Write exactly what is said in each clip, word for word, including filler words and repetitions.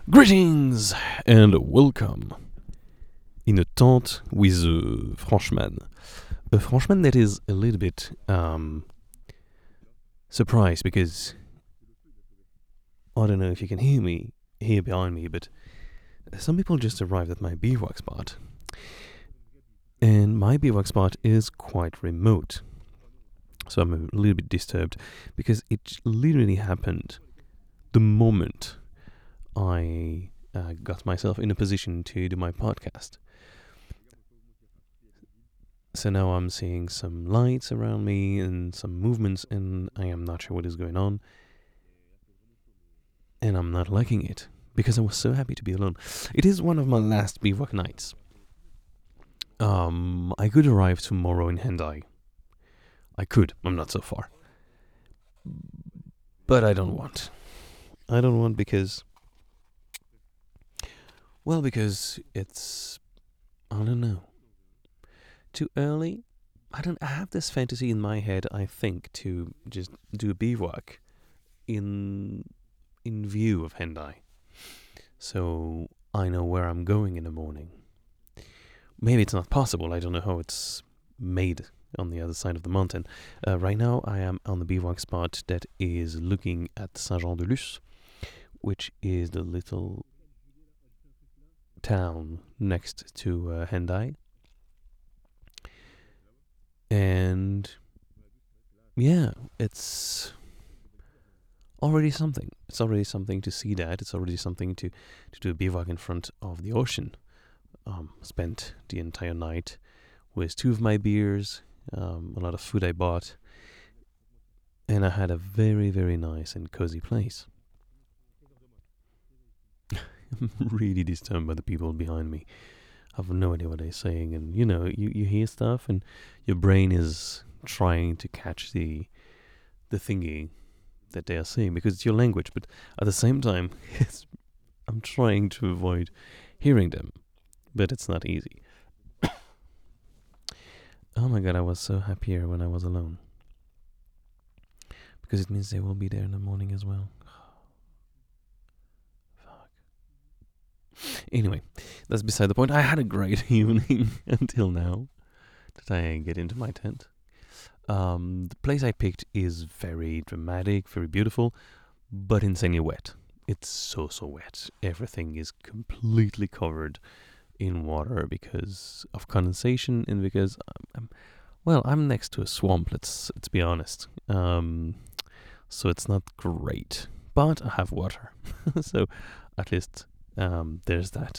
Greetings and welcome in a tente with a Frenchman. A Frenchman that is a little bit um, surprised because I don't know if you can hear me here behind me, but some people just arrived at my bivouac spot. And my bivouac spot is quite remote. So I'm a little bit disturbed because it literally happened the moment I uh, got myself in a position to do my podcast. So now I'm seeing some lights around me and some movements, and I am not sure what is going on. And I'm not liking it because I was so happy to be alone. It is one of my last bivouac nights. Um, I could arrive tomorrow in Hendai. I could. I'm not so far. But I don't want. I don't want because... Well, because it's... I don't know. Too early? I don't I have this fantasy in my head, I think, to just do a bivouac in in view of Hendai. So I know where I'm going in the morning. Maybe it's not possible. I don't know how it's made on the other side of the mountain. Uh, right now I am on the bivouac spot that is looking at Saint-Jean-de-Luz, which is the little town next to uh, Hendai. And yeah, it's already something. It's already something to see that. It's already something to, to do a bivouac in front of the ocean. Um, spent the entire night with two of my beers, um, a lot of food I bought, and I had a very, very nice and cozy place. I'm really disturbed by the people behind me. I have no idea what they're saying, and you know, you, you hear stuff, and your brain is trying to catch the the thingy that they are saying because it's your language. But at the same time, it's, I'm trying to avoid hearing them, but it's not easy. Oh my god, I was so happier when I was alone because it means they will be there in the morning as well. Anyway, that's beside the point. I had a great evening until now that I get into my tent. Um, the place I picked is very dramatic, very beautiful, but insanely wet. It's so, so wet. Everything is completely covered in water because of condensation and because, I'm, I'm, well, I'm next to a swamp, let's, let's be honest. Um, so it's not great, but I have water. So at least um, there's that.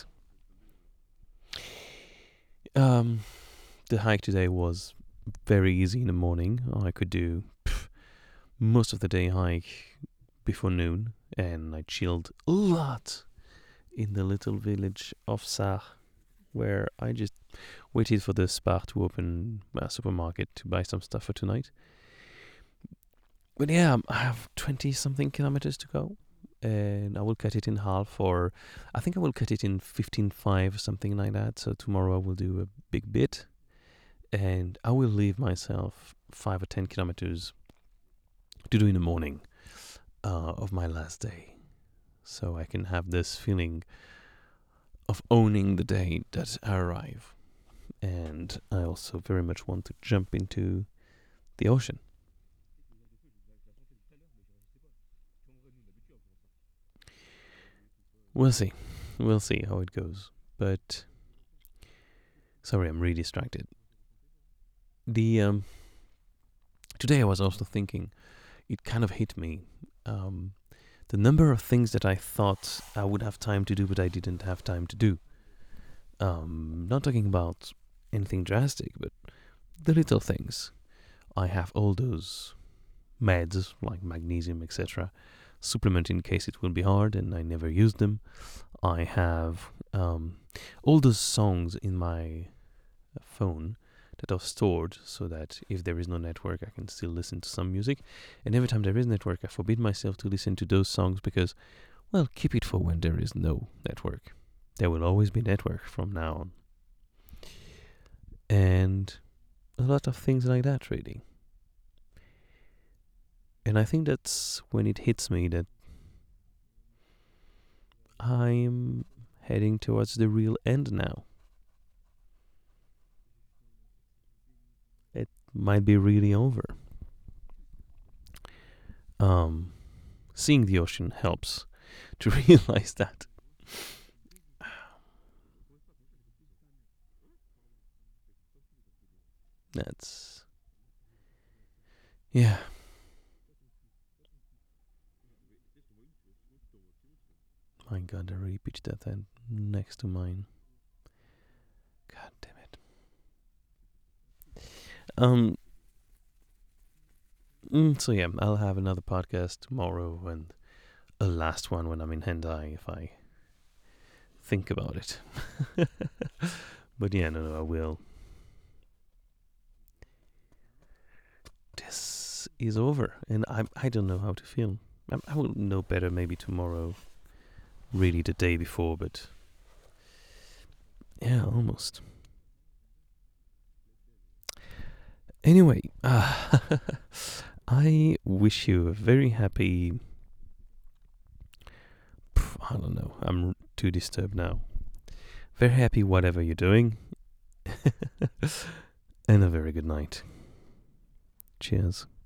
Um, the hike today was very easy in the morning. I could do pff, most of the day hike before noon, and I chilled a lot in the little village of Sarre, where I just waited for the Spar to open a supermarket to buy some stuff for tonight. But yeah, I have twenty something kilometers to go, and I will cut it in half, or I think I will cut it in fifteen five, something like that. So tomorrow I will do a big bit, and I will leave myself five or ten kilometers to do in the morning uh, of my last day, so I can have this feeling of owning the day that I arrive. And I also very much want to jump into the ocean. We'll see. We'll see how it goes. But sorry, I'm really distracted. The um, today I was also thinking. It kind of hit me. Um, the number of things that I thought I would have time to do, but I didn't have time to do. Um, not talking about anything drastic, but the little things. I have all those meds like magnesium, et cetera. Supplement in case it will be hard, and I never used them. I have um, all those songs in my phone that are stored so that if there is no network, I can still listen to some music. And every time there is network, I forbid myself to listen to those songs because, well, keep it for when there is no network. There will always be network from now on. And a lot of things like that, really. And I think that's when it hits me that I'm heading towards the real end now. It might be really over. Um, seeing the ocean helps to realize that. That's. Yeah. My god, I really pitched that then next to mine. God damn it. Um. mm, so yeah, I'll have another podcast tomorrow and a last one when I'm in Hendai if I think about it. But yeah, no, no, I will. This is over, and I I don't know how to feel. I, I will know better maybe tomorrow. Really, the day before, but yeah, almost. Anyway, uh, I wish you a very happy. pff, I don't know. I'm too disturbed now. Very happy, whatever you're doing, and a very good night. Cheers.